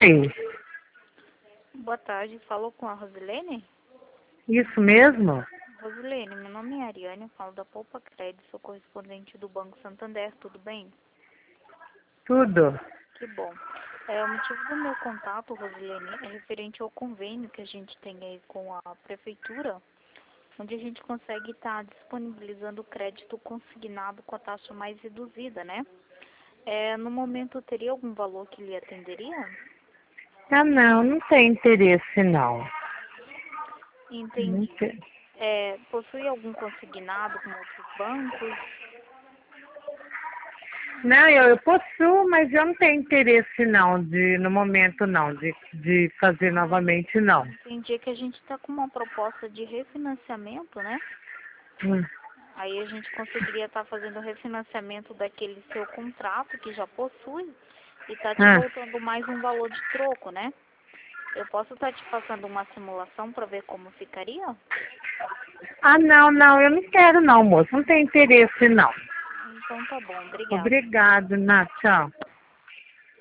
Oi, Boa tarde, falou com a Rosilene? isso mesmo? Rosilene, meu nome é Ariane, eu falo da Poupa Crédito, sou correspondente do Banco Santander, tudo bem? Tudo? Que bom. O motivo do meu contato, Rosilene, é referente ao convênio que a gente tem aí com a Prefeitura, onde a gente consegue estar disponibilizando crédito consignado com a taxa mais reduzida, né? No momento, teria algum valor que lhe atenderia? Ah, não tem interesse não. Não Entendi. tem. Possui algum consignado com outros bancos? Não, eu possuo, mas eu não tenho interesse não, no momento não, de fazer novamente não. Entendi que a gente está com uma proposta de refinanciamento, né? Hum. Aí a gente conseguiria estar fazendo o refinanciamento daquele seu contrato que já possui e tá te Ah, voltando mais um valor de troco, né? Eu posso estar te passando uma simulação para ver como ficaria? não, eu não quero não, moço, não tenho interesse não. Então tá bom, obrigada. Obrigado, Nath, tchau.